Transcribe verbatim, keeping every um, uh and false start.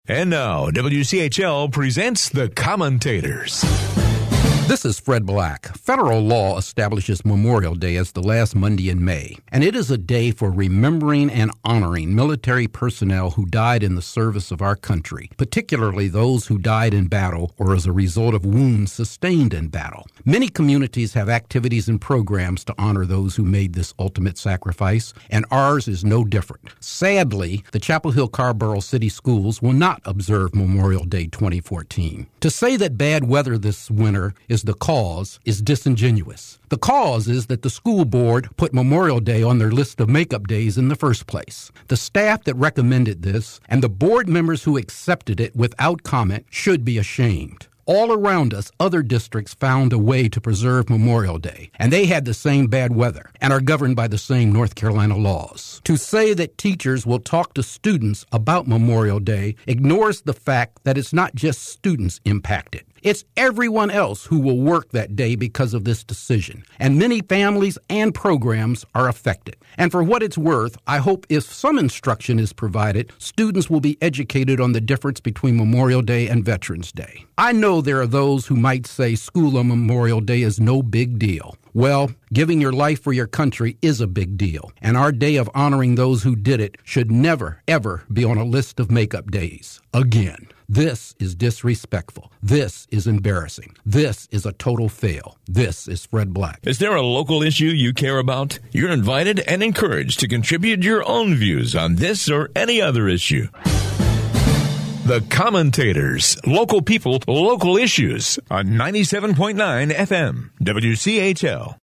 And now, W C H L presents The Commentators. This is Fred Black. Federal law establishes Memorial Day as the last Monday in May, and it is a day for remembering and honoring military personnel who died in the service of our country, particularly those who died in battle or as a result of wounds sustained in battle. Many communities have activities and programs to honor those who made this ultimate sacrifice, and ours is no different. Sadly, the Chapel Hill Carrboro City Schools will not observe Memorial Day twenty fourteen. To say that bad weather this winter is the cause is disingenuous. The cause is that the school board put Memorial Day on their list of makeup days in the first place. The staff that recommended this and the board members who accepted it without comment should be ashamed. All around us, other districts found a way to preserve Memorial Day, and they had the same bad weather and are governed by the same North Carolina laws. To say that teachers will talk to students about Memorial Day ignores the fact that it's not just students impacted. It's everyone else who will work that day because of this decision, and many families and programs are affected. And for what it's worth, I hope if some instruction is provided, students will be educated on the difference between Memorial Day and Veterans Day. I know there are those who might say school on Memorial Day is no big deal. Well, giving your life for your country is a big deal, and our day of honoring those who did it should never, ever be on a list of makeup days. Again. This is disrespectful. This is embarrassing. This is a total fail. This is Fred Black. Is there a local issue you care about? You're invited and encouraged to contribute your own views on this or any other issue. The Commentators, local people, local issues on ninety-seven point nine F M, W C H L.